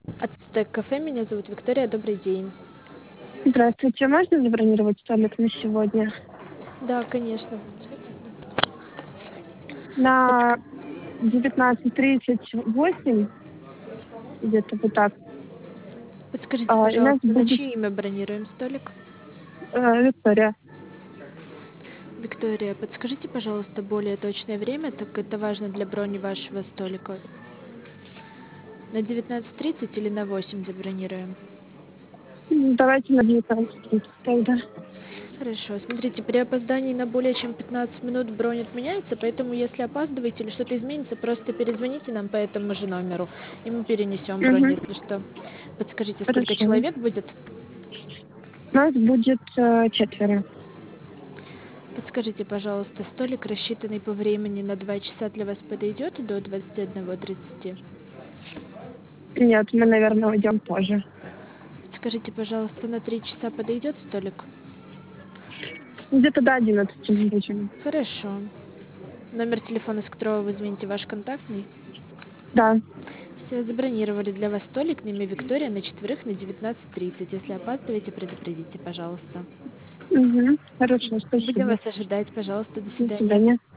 Ацтек кафе, меня зовут Виктория, добрый день. Здравствуйте, можно забронировать столик на сегодня? Да, конечно. На Подск- 19:38, где-то вот так. Подскажите, И у нас пожалуйста, на будет чье имя бронируем столик? Виктория. Виктория, подскажите, пожалуйста, более точное время, так как это важно для брони вашего столика. На 19:30 или на 8 забронируем? Давайте на 19:30 тогда. Хорошо. Смотрите, при опоздании на более чем 15 минут бронь отменяется, поэтому если опаздываете или что-то изменится, просто перезвоните нам по этому же номеру, и мы перенесем бронь, Угу, если что. Подскажите, сколько хорошо. человек будет? У нас будет 4. Подскажите, пожалуйста, столик, рассчитанный по времени на 2 часа, для вас подойдет до 21:30? Нет, мы, наверное, уйдем позже. Подскажите, пожалуйста, на 3 часа подойдет столик? Где-то до 11 мы будем. Хорошо. Номер телефона, с которого вы звоните, ваш контактный? Да. Все, забронировали для вас столик на имя Виктория на четверых на 19:30. Если опаздываете, предупредите, пожалуйста. Угу, хорошо, Будем спасибо. вас ожидать, пожалуйста, до До свидания. свидания.